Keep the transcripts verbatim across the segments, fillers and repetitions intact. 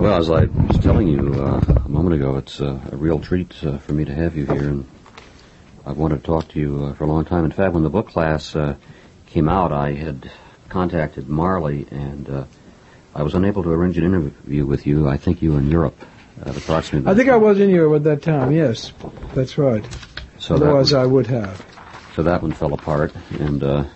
Well, as I was telling you uh, a moment ago, it's uh, a real treat uh, for me to have you here, and I've wanted to talk to you uh, for a long time. In fact, when the book class uh, came out, I had contacted Marley, and uh, I was unable to arrange an interview with you. I think you were in Europe at approximately... I think I was in Europe at that time, yes. That's right. So Otherwise, one, I would have. So that one fell apart, and uh,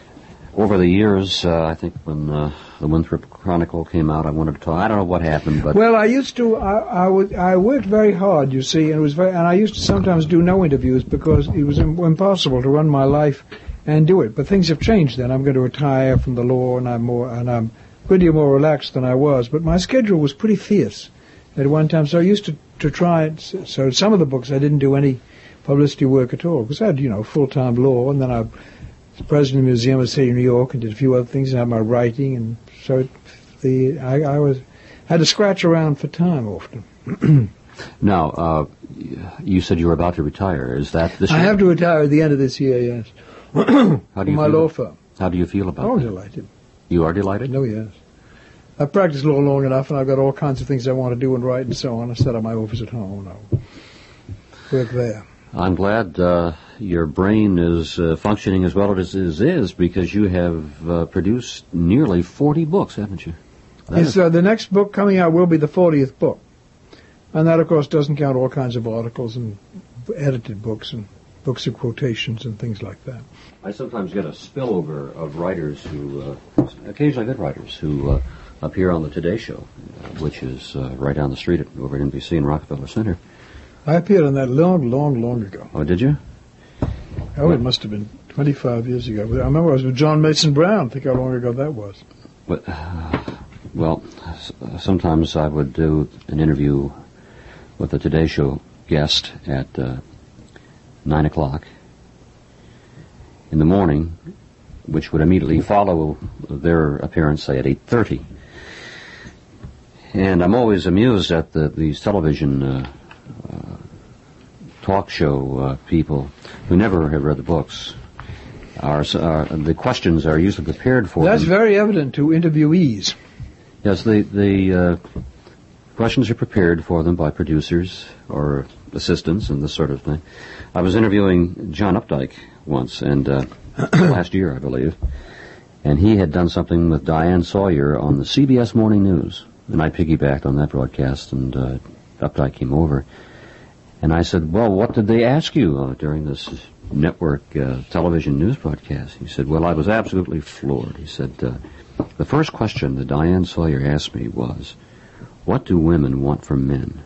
over the years, uh, I think when uh, the Winthrop Chronicle came out, I wanted to talk. I don't know what happened, but... Well, I used to... I, I, would, I worked very hard, you see, and it was very, and I used to sometimes do no interviews because it was im- impossible to run my life and do it. But things have changed then. I'm going to retire from the law, and I'm more... and I'm a good deal more relaxed than I was, but my schedule was pretty fierce at one time, so I used to, to try it. So some of the books I didn't do any publicity work at all, because I had, you know, full-time law, and then I was president of the Museum of the City of New York and did a few other things, and had my writing, and so it, the I, I was had to scratch around for time often. Now, uh, you said you were about to retire. Is that this year? I have to retire at the end of this year, yes. How do you my feel? law firm. How do you feel about I'm that? delighted. You are delighted? No, yes. I've practiced law long enough, and I've got all kinds of things I want to do and write and so on. I set up my office at home, and I'll work there. I'm glad uh, your brain is uh, functioning as well as it is, because you have uh, produced nearly forty books, haven't you? Yes, uh, the next book coming out will be the fortieth book. And that, of course, doesn't count all kinds of articles and edited books and books of quotations and things like that. I sometimes get a spillover of writers who, uh, occasionally good writers, who uh, appear on the Today Show, uh, which is uh, right down the street at, over at N B C in Rockefeller Center. I appeared on that long, long, long ago. Oh, did you? Oh, it must have been twenty-five years ago. I remember I was with John Mason Brown. Think how long ago that was. But, uh, well, s- sometimes I would do an interview with the Today Show guest at uh, nine o'clock in the morning, which would immediately follow their appearance, say, at eight thirty. And I'm always amused at the, these television uh, uh, talk show uh, people who never have read the books. Are, are the questions are usually prepared for That's them. very evident to interviewees. Yes, the the uh, questions are prepared for them by producers or assistants and this sort of thing. I was interviewing John Updike once, and uh, last year, I believe, and he had done something with Diane Sawyer on the C B S Morning News, and I piggybacked on that broadcast, and uh, Updike came over, and I said, well, what did they ask you uh, during this network uh, television news broadcast? He said, well, I was absolutely floored. He said, uh, the first question that Diane Sawyer asked me was, what do women want from men?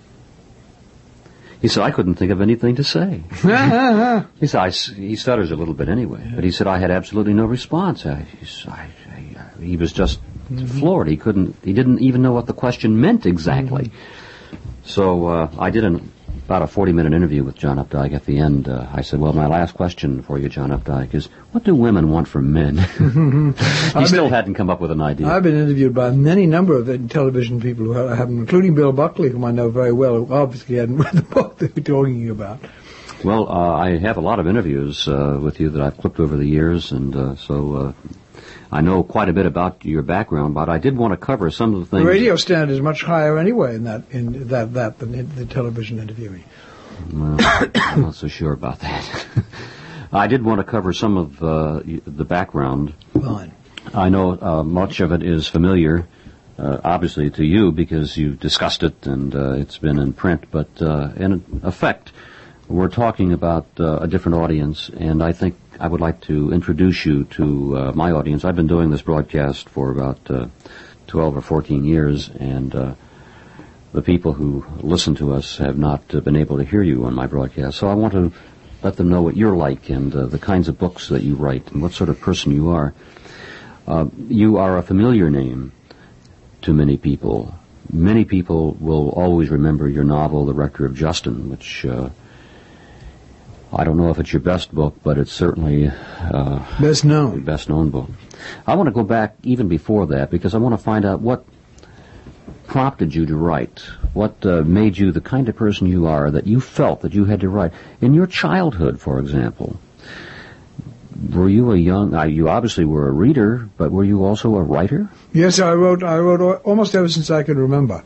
He said, I couldn't think of anything to say. He said, I, he stutters a little bit anyway, but he said, I had absolutely no response. I, I, I, he was just mm-hmm. floored. He couldn't, he didn't even know what the question meant exactly. Mm-hmm. So uh, I did an, about a forty-minute interview with John Updike. At the end, uh, I said, well, my last question for you, John Updike, is what do women want from men? He still been, hadn't come up with an idea. I've been interviewed by any number of television people who haven't, including Bill Buckley, whom I know very well, who obviously hadn't read the book that we're talking about. Well, uh, I have a lot of interviews uh, with you that I've clipped over the years, and uh, so uh, I know quite a bit about your background, but I did want to cover some of the things. The radio standard is much higher anyway in that in that that than in the television interviewing. Well, I'm not so sure about that. I did want to cover some of uh, the background. Fine. I know uh, much of it is familiar, uh, obviously, to you because you've discussed it and uh, it's been in print, but uh, in effect, we're talking about uh, a different audience, and I think I would like to introduce you to uh, my audience. I've been doing this broadcast for about uh, twelve or fourteen years, and uh, the people who listen to us have not uh, been able to hear you on my broadcast. So I want to let them know what you're like and uh, the kinds of books that you write and what sort of person you are. Uh, you are a familiar name to many people. Many people will always remember your novel, The Rector of Justin, which... Uh, I don't know if it's your best book, but it's certainly uh, best known. Best known book. I want to go back even before that because I want to find out what prompted you to write, what uh, made you the kind of person you are that you felt that you had to write. In your childhood, for example, were you a young, uh, you obviously were a reader, but were you also a writer? Yes, I wrote, I wrote al- almost ever since I can remember.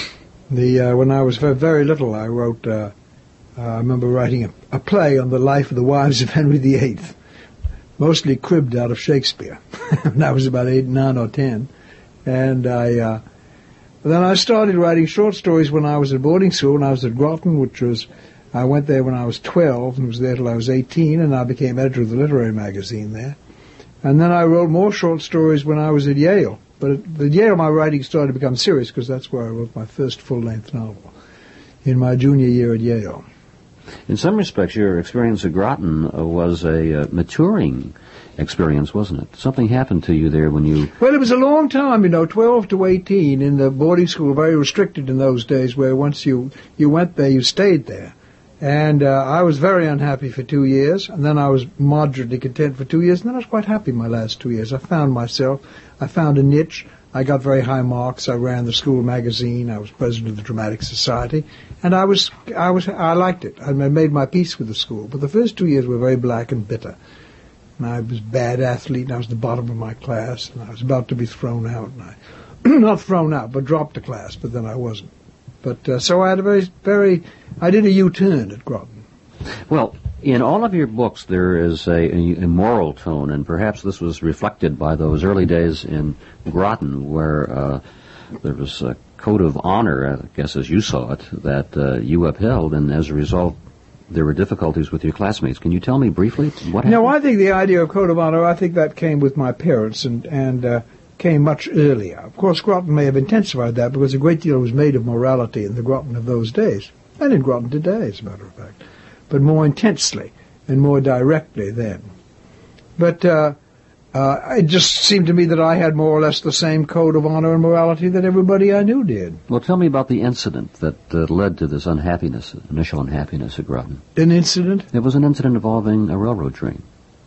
The, uh, when I was very, very little, I wrote, uh, uh, I remember writing a, a play on the life of the wives of Henry the Eighth, mostly cribbed out of Shakespeare. When I was about eight, nine or ten. And I, uh, then I started writing short stories when I was at boarding school, when I was at Groton, which was, I went there when I was twelve and was there till I was eighteen, and I became editor of the literary magazine there. And then I wrote more short stories when I was at Yale. But at, at Yale, my writing started to become serious because that's where I wrote my first full-length novel, in my junior year at Yale. In some respects, your experience at Groton uh, was a uh, maturing experience, wasn't it? Something happened to you there when you... Well, it was a long time, you know, twelve to eighteen in the boarding school, very restricted in those days, where once you, you went there, you stayed there. And uh, I was very unhappy for two years, and then I was moderately content for two years, and then I was quite happy my last two years. I found myself, I found a niche, I got very high marks, I ran the school magazine, I was president of the Dramatic Society, and I was, I was, I liked it. I made my peace with the school, but the first two years were very black and bitter. And I was a bad athlete, and I was the bottom of my class, and I was about to be thrown out, and I, not thrown out, but dropped a class, but then I wasn't. But uh, so I had a very, very, I did a U-turn at Groton. Well, in all of your books there is a, a, a moral tone, and perhaps this was reflected by those early days in Groton, where uh, there was a code of honor, I guess as you saw it, that uh, you upheld, and as a result there were difficulties with your classmates. Can you tell me briefly what happened? No, I think the idea of code of honor, I think that came with my parents, and, and uh, came much earlier. Of course, Groton may have intensified that because a great deal was made of morality in the Groton of those days, and in Groton today, as a matter of fact, but more intensely and more directly then. But uh, uh, it just seemed to me that I had more or less the same code of honor and morality that everybody I knew did. Well, tell me about the incident that uh, led to this unhappiness, initial unhappiness at Groton. An incident? It was an incident involving a railroad train.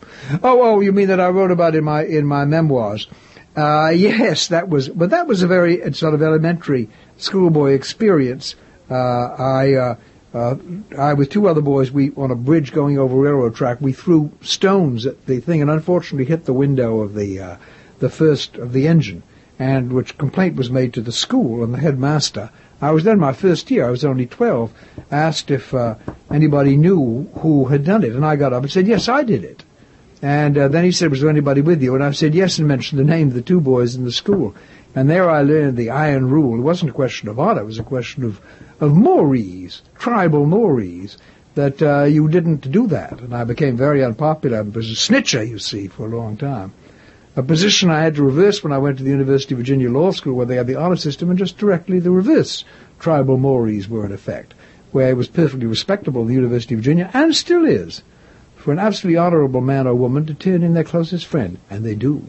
Oh, oh, you mean that I wrote about in my in my memoirs? Uh, yes, that was, but that was a very sort of elementary schoolboy experience. Uh, I, uh, uh, I with two other boys, we on a bridge going over a railroad track, we threw stones at the thing, and unfortunately hit the window of the uh, the first of the engine, and which complaint was made to the school and the headmaster. I was then my first year. I was only twelve. Asked if uh, anybody knew who had done it, and I got up and said, "Yes, I did it." And uh, then he said, was there anybody with you? And I said, yes, and mentioned the name of the two boys in the school. And there I learned the iron rule. It wasn't a question of honor. It was a question of, of mores, tribal mores, that uh, you didn't do that. And I became very unpopular. I was a snitcher, you see, for a long time. A position I had to reverse when I went to the University of Virginia Law School, where they had the honor system, and just directly the reverse. Tribal mores were in effect, where it was perfectly respectable at the University of Virginia, and still is, for an absolutely honorable man or woman to turn in their closest friend, and they do.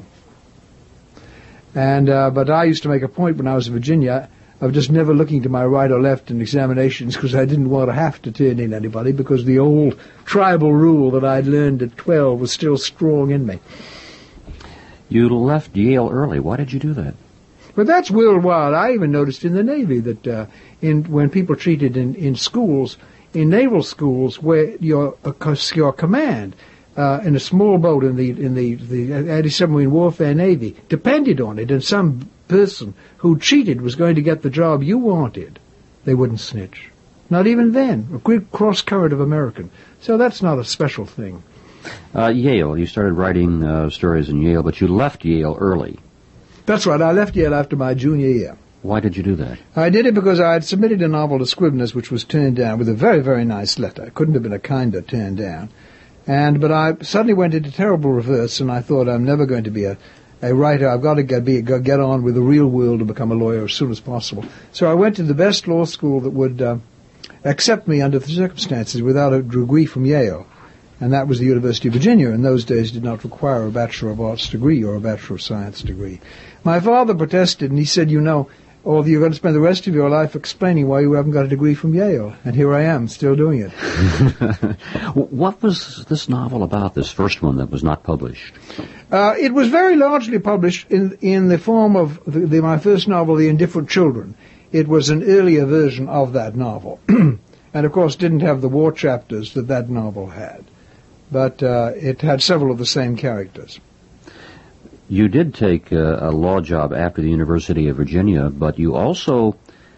And uh, but I used to make a point when I was in Virginia of just never looking to my right or left in examinations, because I didn't want to have to turn in anybody, because the old tribal rule that I'd learned at twelve was still strong in me. You left Yale early. Why did you do that? But that's worldwide. I even noticed in the Navy that uh, in when people treated in, in schools, in naval schools, where your uh, your command uh, in a small boat in the in the, the anti-submarine warfare Navy depended on it, and some person who cheated was going to get the job you wanted, they wouldn't snitch. Not even then. A great cross-current of American. So that's not a special thing. Uh, Yale. You started writing uh, stories in Yale, but you left Yale early. That's right. I left Yale after my junior year. Why did you do that? I did it because I had submitted a novel to Scribner's, which was turned down with a very, very nice letter. It couldn't have been a kinder turn down. And but I suddenly went into terrible reverse, and I thought, I'm never going to be a, a writer. I've got to get, be, get on with the real world and become a lawyer as soon as possible. So I went to the best law school that would uh, accept me under the circumstances without a degree from Yale. And that was the University of Virginia. In those days did not require a Bachelor of Arts degree or a Bachelor of Science degree. My father protested, and he said, you know, or you're going to spend the rest of your life explaining why you haven't got a degree from Yale. And here I am, still doing it. What was this novel about, this first one that was not published? Uh, it was very largely published in in the form of the, the, my first novel, The Indifferent Children. It was an earlier version of that novel. And, of course, didn't have the war chapters that that novel had. but uh, it had several of the same characters. You did take uh, a law job after the University of Virginia, but you also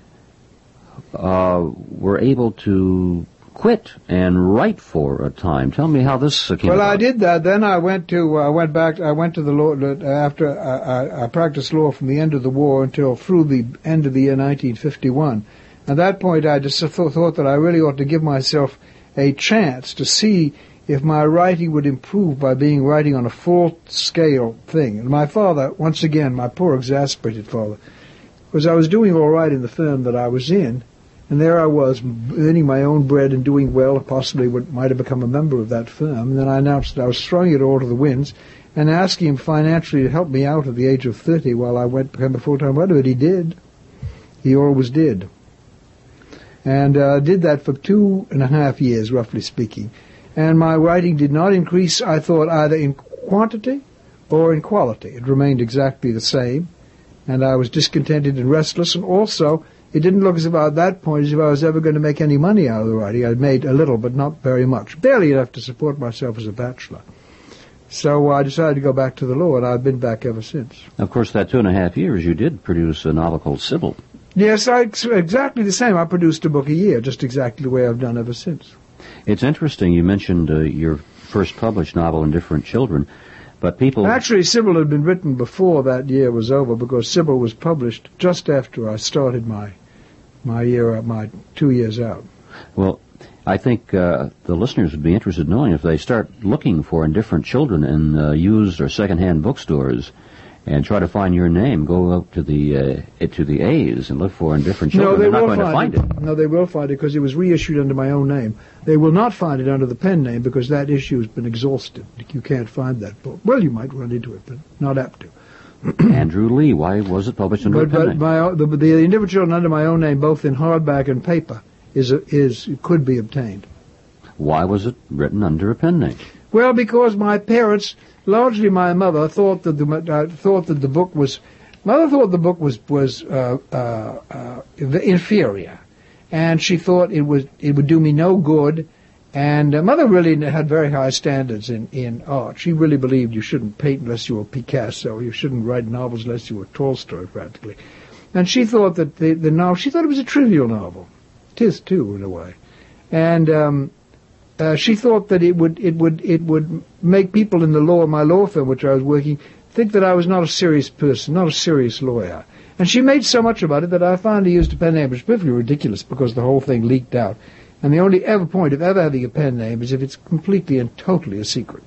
uh, were able to quit and write for a time. Tell me how this uh, came well, about. I did that. Then I went to I uh, went back. I went to the law after I, I practiced law from the end of the war until through the end of the year nineteen fifty-one. At that point, I just thought, thought that I really ought to give myself a chance to see if my writing would improve by being writing on a full-scale thing. And my father, once again, my poor exasperated father, was I was doing all right in the firm that I was in, and there I was earning my own bread and doing well, and possibly would, might have become a member of that firm. And then I announced that I was throwing it all to the winds and asking him financially to help me out at the age of thirty while I went became a full-time writer. But he did. He always did. And uh, did that for two and a half years, roughly speaking. And my writing did not increase, I thought, either in quantity or in quality. It remained exactly the same. And I was discontented and restless. And also, it didn't look as if at that point as if I was ever going to make any money out of the writing. I'd made a little, but not very much. Barely enough to support myself as a bachelor. So I decided to go back to the law, and I've been back ever since. Of course, that two and a half years, you did produce a novel called Sybil. Yes, I, exactly the same. I produced a book a year, just exactly the way I've done ever since. It's interesting. You mentioned uh, your first published novel, Indifferent Children, but people... Actually, Sybil had been written before that year was over, because Sybil was published just after I started my my year, my two years out. Well, I think uh, the listeners would be interested in knowing if they start looking for Indifferent Children in uh, used or second-hand bookstores and try to find your name, go up to the uh, to the A's and look for Indifferent Children. No, they They're not will going find to find it. it. No, they will find it because it was reissued under my own name. They will not find it under the pen name because that issue has been exhausted. You can't find that book. Well, you might run into it, but not apt to. Andrew Lee, why was it published under but, a pen but name? my, the, the Indifferent Children under my own name, both in hardback and paper, is is could be obtained. Why was it written under a pen name? Well, because my parents, largely my mother, thought that the uh, thought that the book was, mother thought the book was was uh, uh, uh, inferior, and she thought it was it would do me no good. And uh, mother really had very high standards in in art. She really believed you shouldn't paint unless you were Picasso, you shouldn't write novels unless you were Tolstoy, practically. And she thought that the the novel, she thought it was a trivial novel. It is too, in a way, and. Um, Uh, she thought that it would it would it would make people in the law, my law firm, which I was working, think that I was not a serious person, not a serious lawyer. And she made so much about it that I finally used a pen name, which is perfectly ridiculous because the whole thing leaked out. And the only ever point of ever having a pen name is if it's completely and totally a secret.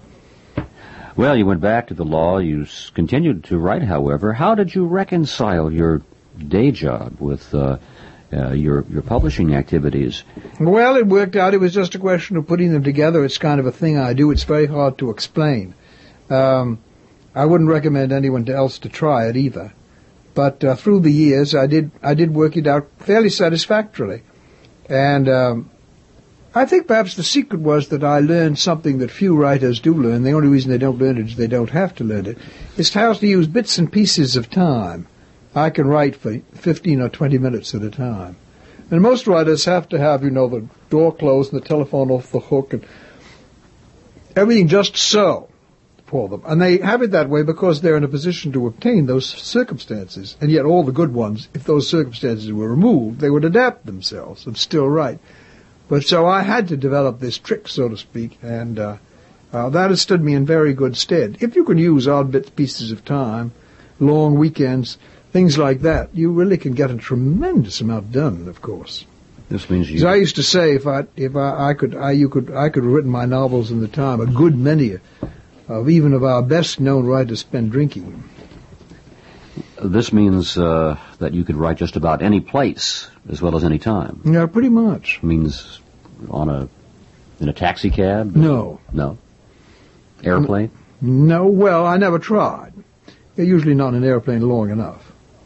Well, you went back to the law. You s- continued to write, however. How did you reconcile your day job with uh, uh, your your publishing activities? Well, it worked out. It was just a question of putting them together. It's kind of a thing I do. It's very hard to explain. Um, I wouldn't recommend anyone else to try it either. But uh, through the years, I did I did work it out fairly satisfactorily. And um, I think perhaps the secret was that I learned something that few writers do learn. The only reason they don't learn it is they don't have to learn it. It's how to use bits and pieces of time. I can write for fifteen or twenty minutes at a time. And most writers have to have, you know, the door closed and the telephone off the hook and everything just so for them. And they have it that way because they're in a position to obtain those circumstances. And yet all the good ones, if those circumstances were removed, they would adapt themselves and still write. But so I had to develop this trick, so to speak, and uh, uh, that has stood me in very good stead. If you can use odd bits, pieces of time, long weekends, things like that, you really can get a tremendous amount done, of course. This means you... As I used to say, if I if I, I could I you could I could have written my novels in the time, a good many of even of our best known writers spend drinking. This means uh, that you could write just about any place as well as any time. Yeah, pretty much. It means on a in a taxi cab? No. No. Airplane? No. Well, I never tried. You're usually not in an airplane long enough.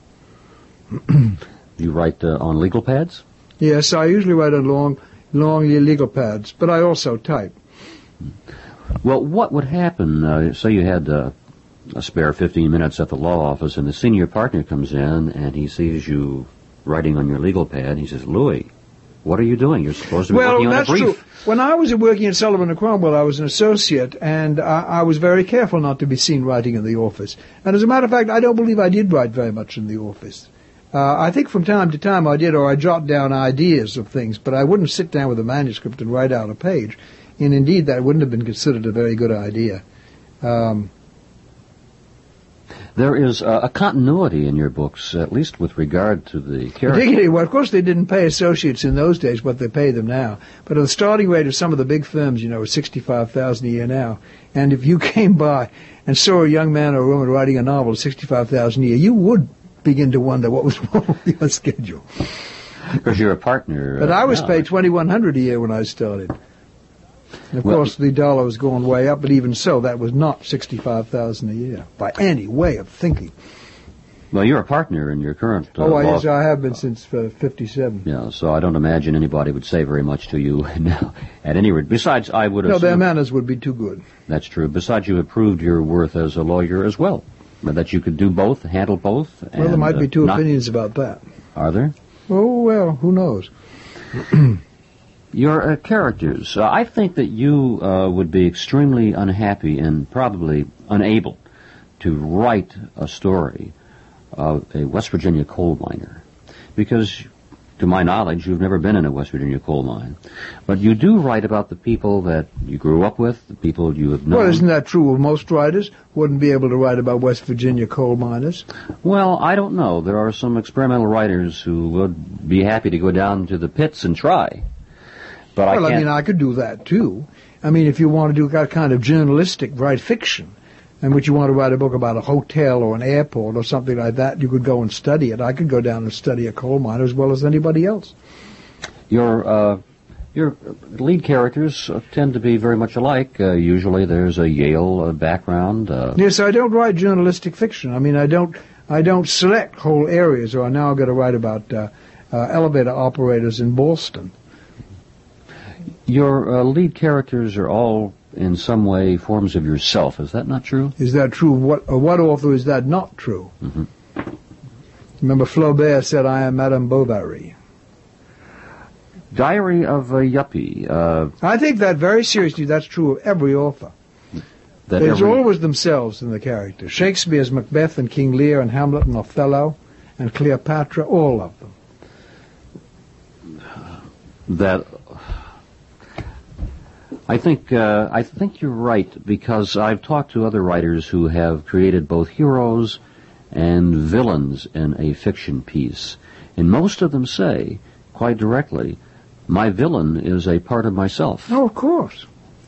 You write uh, on legal pads? Yes, I usually write on long, long legal pads, but I also type. Well, what would happen, uh, say you had uh, a spare fifteen minutes at the law office and the senior partner comes in and he sees you writing on your legal pad. He says, Louis, What are you doing? You're supposed to be well, working on a that's brief. true. When I was working at Sullivan and Cromwell, I was an associate, and I, I was very careful not to be seen writing in the office. And as a matter of fact, I don't believe I did write very much in the office. Uh, I think from time to time I did, or I jot down ideas of things, but I wouldn't sit down with a manuscript and write out a page. And indeed, that wouldn't have been considered a very good idea. Um, There is uh, a continuity in your books, at least with regard to the character. Particularly, well, of course, they didn't pay associates in those days what they pay them now. But at the starting rate of some of the big firms, you know, is sixty-five thousand dollars a year now. And if you came by and saw a young man or a woman writing a novel at sixty-five thousand dollars a year, you would begin to wonder what was wrong with your schedule. Because you're a partner. But uh, I was now. paid twenty-one hundred dollars a year when I started. And of Well, course, the dollar was going way up, but even so, that was not sixty-five thousand dollars a year by any way of thinking. Well, you're a partner in your current uh, oh, I, law. yes, I have been since uh, fifty-seven. Yeah, so I don't imagine anybody would say very much to you now. At any rate, besides, I would No, assume their manners would be too good. that's true. Besides, you have proved your worth as a lawyer as well, that you could do both, handle both. Well, there and, might be uh, two not- opinions about that. Are there? Oh, well, who knows? Your uh, characters. Uh, I think that you uh, would be extremely unhappy and probably unable to write a story of a West Virginia coal miner, because, to my knowledge, you've never been in a West Virginia coal mine. But you do write about the people that you grew up with, the people you have known. Well, isn't that true of most writers? Wouldn't be able to write about West Virginia coal miners. Well, I don't know. There are some experimental writers who would be happy to go down to the pits and try. But Well, I I, can't. mean, I could do that, too. I mean, if you want to do that kind of journalistic, write fiction, in which you want to write a book about a hotel or an airport or something like that, you could go and study it. I could go down and study a coal miner as well as anybody else. Your uh, your lead characters uh, tend to be very much alike. Uh, usually, there's a Yale uh, background. Uh, Yes, I don't write journalistic fiction. I mean, I don't I don't select whole areas, or I'm now going to write about uh, uh, elevator operators in Boston. your uh, lead characters are all, in some way, forms of yourself. Is that not true? Is that true? What uh, what author is that not true? Mm-hmm. Remember, Flaubert said, "I am Madame Bovary." Diary of a Yuppie. Uh, I think that very seriously. That's true of every author. that There's every, always themselves in the character. Shakespeare's Macbeth and King Lear and Hamlet and Othello and Cleopatra, all of them. that I think uh, I think you're right, because I've talked to other writers who have created both heroes and villains in a fiction piece, and most of them say quite directly, my villain is a part of myself. Oh, of course.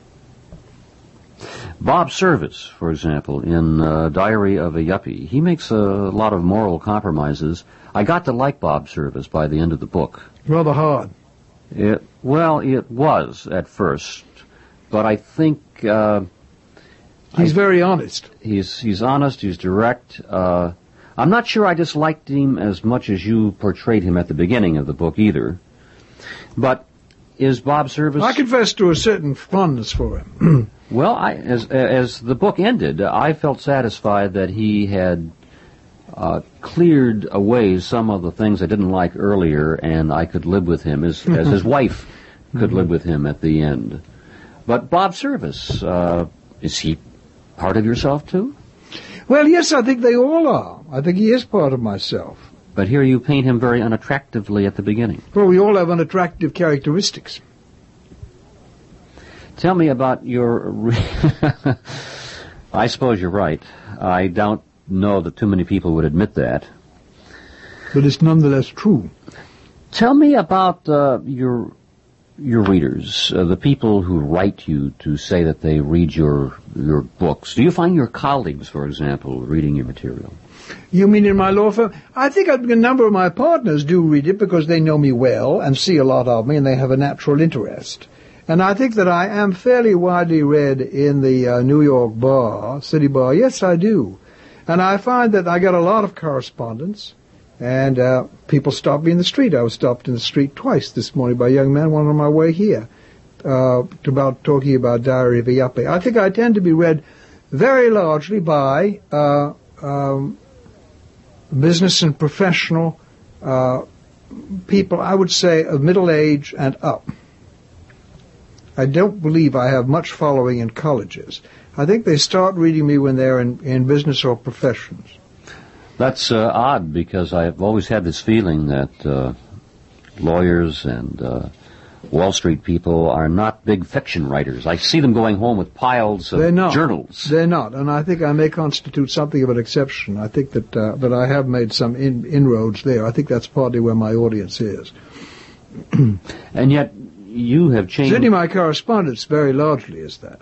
Bob Service, for example, in uh, Diary of a Yuppie, he makes a lot of moral compromises. I got to like Bob Service by the end of the book. Rather hard. It, well, it was at first, but I think uh, He's I, very honest. he's he's honest. He's direct. Uh, I'm not sure I disliked him as much as you portrayed him at the beginning of the book either. But is Bob Service? I confess to a certain fondness for him. Well, I, as as the book ended, I felt satisfied that he had uh, cleared away some of the things I didn't like earlier, and I could live with him as as his wife could live with him at the end. But Bob Service, uh, is he part of yourself too? Well, yes, I think they all are. I think he is part of myself. But here you paint him very unattractively at the beginning. Well, we all have unattractive characteristics. Tell me about your... I suppose you're right. I don't know that too many people would admit that. But it's nonetheless true. Tell me about uh, your your readers, uh, the people who write you to say that they read your your books. Do you find your colleagues, for example, reading your material? You mean in my law firm? I think a number of my partners do read it because they know me well and see a lot of me, and they have a natural interest. And I think that I am fairly widely read in the uh, New York bar, city bar. Yes, I do. And I find that I get a lot of correspondence, and uh, people stop me in the street. I was stopped in the street twice this morning by a young man, one on my way here, uh, about talking about Diary of a Yuppie. I think I tend to be read very largely by uh, um, business and professional uh, people, I would say, of middle age and up. I don't believe I have much following in colleges. I think they start reading me when they're in, in business or professions. That's uh, odd, because I've always had this feeling that uh, lawyers and uh, Wall Street people are not big fiction writers. I see them going home with piles of They're not. journals. They're not, and I think I may constitute something of an exception. I think that uh, that I have made some in, inroads there. I think that's partly where my audience is. And yet, you have changed... Certainly my correspondence very largely is that.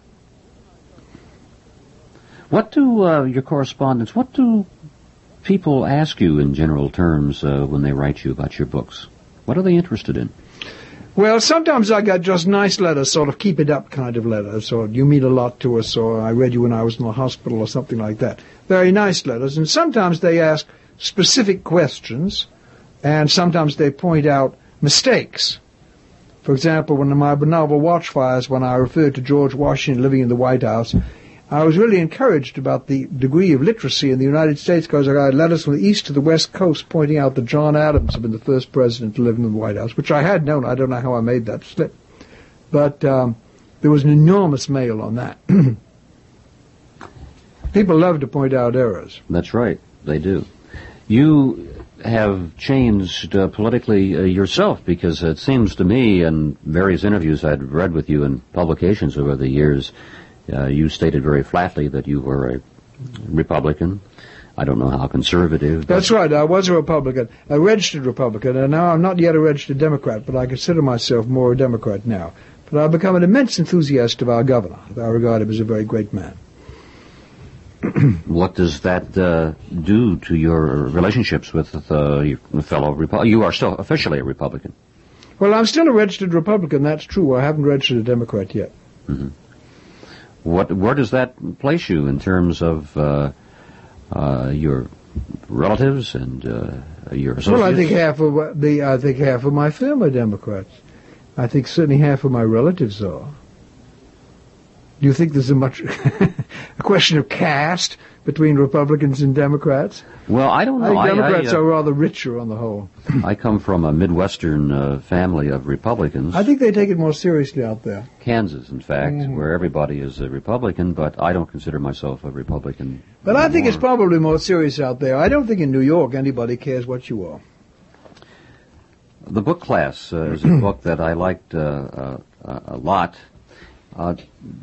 What do uh, your correspondents, what do people ask you in general terms uh, when they write you about your books? What are they interested in? Well, sometimes I got just nice letters, sort of keep it up kind of letters, or you mean a lot to us, or I read you when I was in the hospital, or something like that. Very nice letters. And sometimes they ask specific questions, and sometimes they point out mistakes. For example, when in my novel Watchfires, when I referred to George Washington living in the White House, I was really encouraged about the degree of literacy in the United States, because I got letters from the east to the west coast pointing out that John Adams had been the first president to live in the White House, which I had known. I don't know how I made that slip. But um, there was an enormous mail on that. People love to point out errors. That's right. They do. You have changed uh, politically uh, yourself, because it seems to me, in various interviews I'd read with you in publications over the years, Uh, you stated very flatly that you were a Republican. I don't know how conservative. That's right. I was a Republican, a registered Republican, and now I'm not yet a registered Democrat, but I consider myself more a Democrat now. But I've become an immense enthusiast of our governor. I regard him as a very great man. What does that uh, do to your relationships with uh, your fellow Republicans? You are still officially a Republican. Well, I'm still a registered Republican, that's true. I haven't registered a Democrat yet. Mm-hmm. What, where does that place you in terms of uh, uh, your relatives and uh, your associates? Well, I think half of the I think half of my family are Democrats. I think certainly half of my relatives are. Do you think there's a much a question of caste between Republicans and Democrats? Well, I don't know. I think Democrats I, I, uh, are rather richer on the whole. I come from a Midwestern uh, family of Republicans. I think they take it more seriously out there. Kansas, in fact, Mm. where everybody is a Republican, but I don't consider myself a Republican. But I think anymore. it's probably more serious out there. I don't think in New York anybody cares what you are. The book class uh, is a book that I liked uh, uh, a lot. Uh,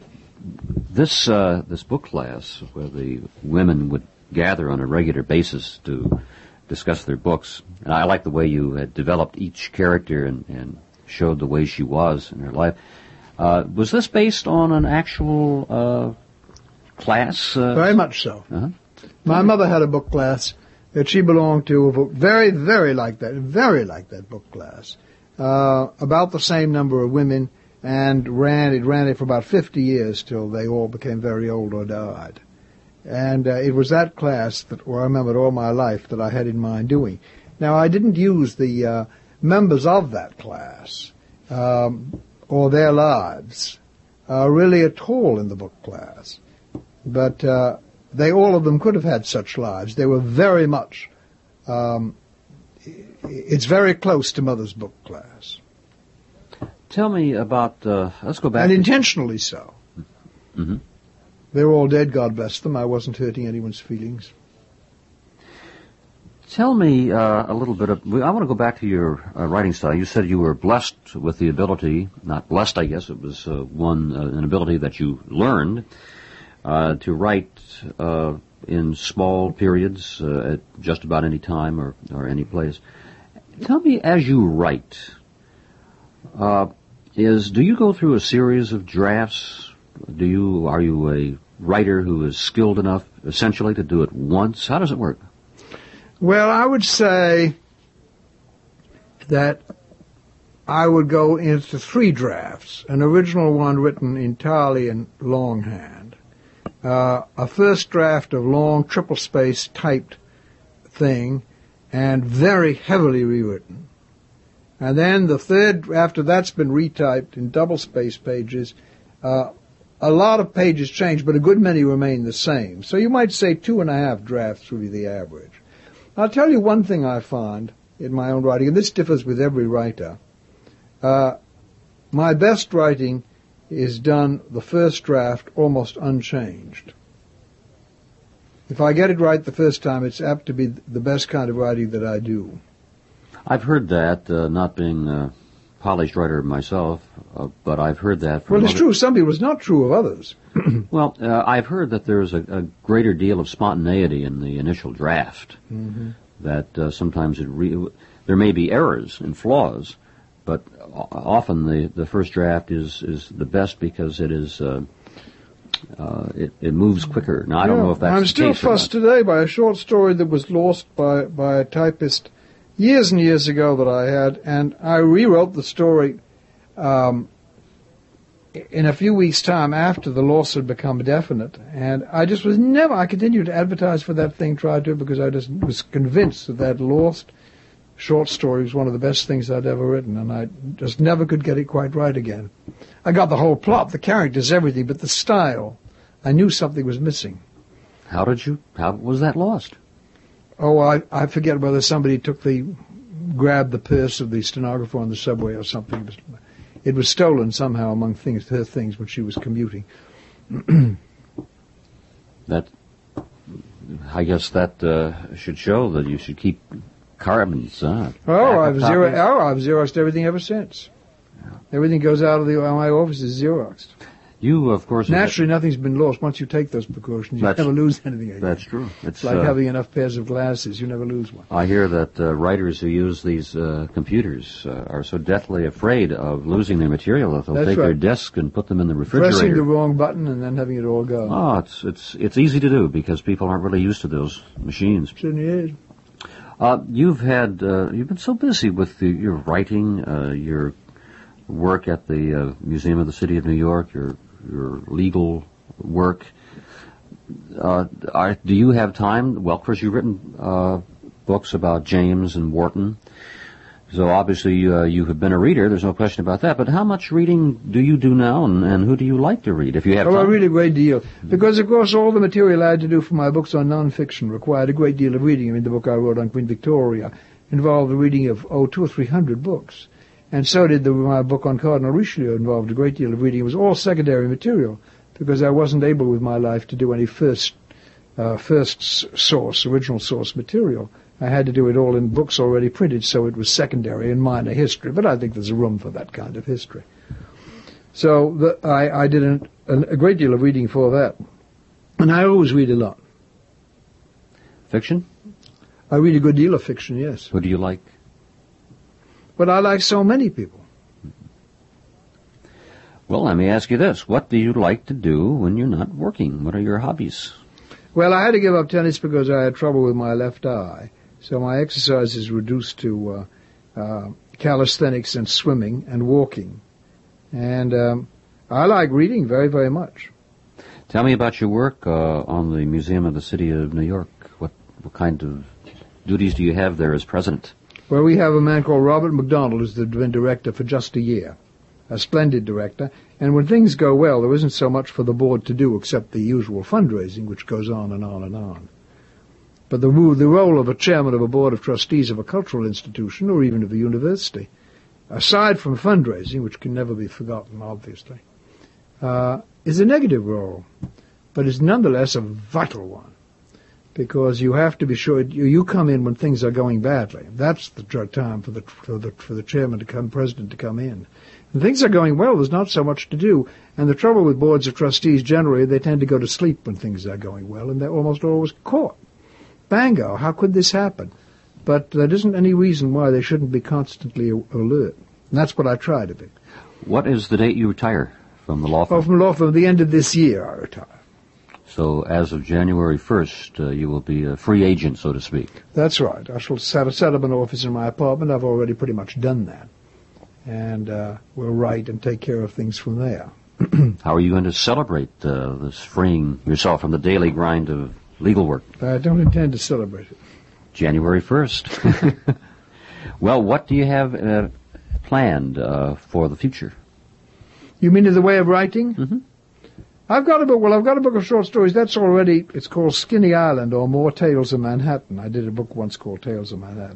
this uh, this book class, where the women would gather on a regular basis to discuss their books, and I like the way you had developed each character and, and showed the way she was in her life. Uh, was this based on an actual uh, class? Uh, Very much so. Uh-huh. My mother had a book class that she belonged to, very, very like that, very like that book class. Uh, about the same number of women, and ran it ran it for about fifty years till they all became very old or died. And uh, it was that class that well, I remembered all my life that I had in mind doing. Now, I didn't use the uh, members of that class um, or their lives uh, really at all in the book class, but uh, they all of them could have had such lives. They were very much. Um, it's very close to Mother's book class. Tell me about. Uh, let's go back. And to- intentionally so. Mm-hmm. They're all dead, God bless them. I wasn't hurting anyone's feelings. Tell me uh, a little bit of, I want to go back to your uh, writing style. You said you were blessed with the ability, not blessed, I guess, it was uh, one, uh, an ability that you learned uh, to write uh, in small periods uh, at just about any time or, or any place. Tell me, as you write, uh, is do you go through a series of drafts? Do you are you a writer who is skilled enough, essentially, to do it once? How does it work? Well, I would say that I would go into three drafts. An original one written entirely in longhand. Uh, a first draft of long triple-space typed thing and very heavily rewritten. And then the third, after that's been retyped in double-space pages, uh, a lot of pages change, but a good many remain the same. So you might say two and a half drafts would be the average. I'll tell you one thing I find in my own writing, and this differs with every writer. Uh, my best writing is done, the first draft, almost unchanged. If I get it right the first time, it's apt to be the best kind of writing that I do. I've heard that, uh, not being a polished writer myself, uh, but I've heard that from Well, it's other... true of some people. It's not true of others. Well, uh, I've heard that there's a, a greater deal of spontaneity in the initial draft. Mm-hmm. That uh, sometimes it re- there may be errors and flaws, but o- often the, the first draft is, is the best because it is uh, uh, it, it moves quicker. Now I don't Yeah, know if that's I'm the still case or fussed not. today by a short story that was lost by, by a typist years and years ago that I had, and I rewrote the story um, in a few weeks' time after the loss had become definite, and I just was never, I continued to advertise for that thing, tried to, because I just was convinced that that lost short story was one of the best things I'd ever written, and I just never could get it quite right again. I got the whole plot, the characters, everything, but the style, I knew something was missing. How did you? How was that lost? Oh, I, I forget whether somebody took the, grabbed the purse of the stenographer on the subway or something. It was, it was stolen somehow among things, her things when she was commuting. That I guess that uh, should show that you should keep carbons. Uh, Oh, I've backup zero, copies. oh, I've Xeroxed everything ever since. Everything goes out of the my office is Xeroxed. You, of course, have- Naturally, nothing's been lost. Once you take those precautions, you That's- never lose anything again. That's true. It's It's like uh, having enough pairs of glasses. You never lose one. I hear that uh, writers who use these uh, computers uh, are so deathly afraid of losing their material that they'll That's take their right. desk and put them in the Pressing refrigerator. the wrong button and then having it all go. Oh, it's it's it's easy to do because people aren't really used to those machines. Certainly is. Uh, you've had uh, you've been so busy with the, your writing, uh, your work at the uh, Museum of the City of New York, your your legal work. Uh, are, do you have time? Well, of course, you've written uh, books about James and Wharton, so obviously uh, you have been a reader. There's no question about that. But how much reading do you do now, and, and who do you like to read? If you have Oh, I time, read a great deal. Because, of course, all the material I had to do for my books on non-fiction required a great deal of reading. I mean, the book I wrote on Queen Victoria involved the reading of, oh, two or three hundred books. And so did the, my book on Cardinal Richelieu involved a great deal of reading. It was all secondary material because I wasn't able with my life to do any first, uh, first source, original source material. I had to do it all in books already printed, so it was secondary and minor history. But I think there's a room for that kind of history. So the, I, I did an, an, a great deal of reading for that. And I always read a lot. fiction. I read a good deal of fiction, yes. Who do you like? But I like so many people. Well, let me ask you this. What do you like to do when you're not working? What are your hobbies? Well, I had to give up tennis because I had trouble with my left eye. So my exercise is reduced to uh, uh, calisthenics and swimming and walking. And um, I like reading very, very much. Tell me about your work uh, on the Museum of the City of New York. What, what kind of duties do you have there as president? Well, we have a man called Robert McDonald who's been director for just a year. A splendid director. And when things go well, there isn't so much for the board to do except the usual fundraising, which goes on and on and on. But the, the role of a chairman of a board of trustees of a cultural institution or even of a university, aside from fundraising, which can never be forgotten, obviously, uh, is a negative role, but is nonetheless a vital one. Because you have to be sure you, you come in when things are going badly. That's the time for the for the for the chairman to come, president to come in. When things are going well, there's not so much to do. And the trouble with boards of trustees generally, they tend to go to sleep when things are going well, and they're almost always caught. Bango! How could this happen? But there isn't any reason why they shouldn't be constantly alert. And that's what I try to be. What is the date you retire from the law firm? Well, from law firm, at the end of this year, I retire. So as of January first, uh, you will be a free agent, so to speak. That's right. I shall set, set up an office in my apartment. I've already pretty much done that. And uh, we'll write and take care of things from there. How are you going to celebrate uh, this freeing yourself from the daily grind of legal work? I don't intend to celebrate it. January first. Well, what do you have uh, planned uh, for the future? You mean in the way of writing? Mm-hmm. I've got a book. Well, I've got a book of short stories. That's already. It's called Skinny Island or More Tales of Manhattan. I did a book once called Tales of Manhattan.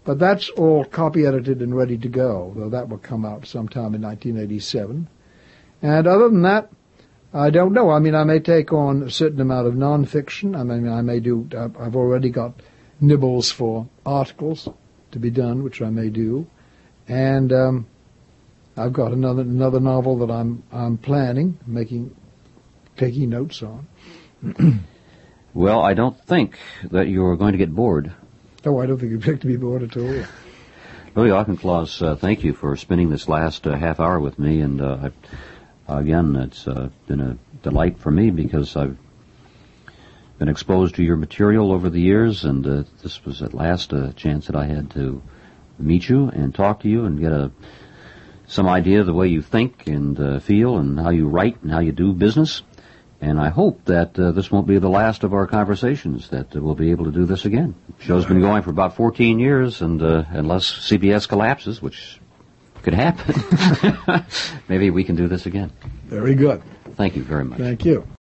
But that's all copy edited and ready to go, though that will come out sometime in nineteen eighty-seven. And other than that, I don't know. I mean, I may take on a certain amount of nonfiction. I mean, I may do, I've already got nibbles for articles to be done, which I may do. And um, I've got another another novel that I'm I'm planning, making, taking notes on. Well, I don't think that you're going to get bored. Oh, I don't think you'd like to be bored at all. Louis Auchincloss, uh, thank you for spending this last uh, half hour with me, and uh, I, again, it's uh, been a delight for me because I've been exposed to your material over the years, and uh, this was at last a chance that I had to meet you and talk to you and get a some idea of the way you think and uh, feel and how you write and how you do business. And I hope that uh, this won't be the last of our conversations, that uh, we'll be able to do this again. The show's been going for about fourteen years, and uh, unless C B S collapses, which could happen, maybe we can do this again. Very good. Thank you very much. Thank you.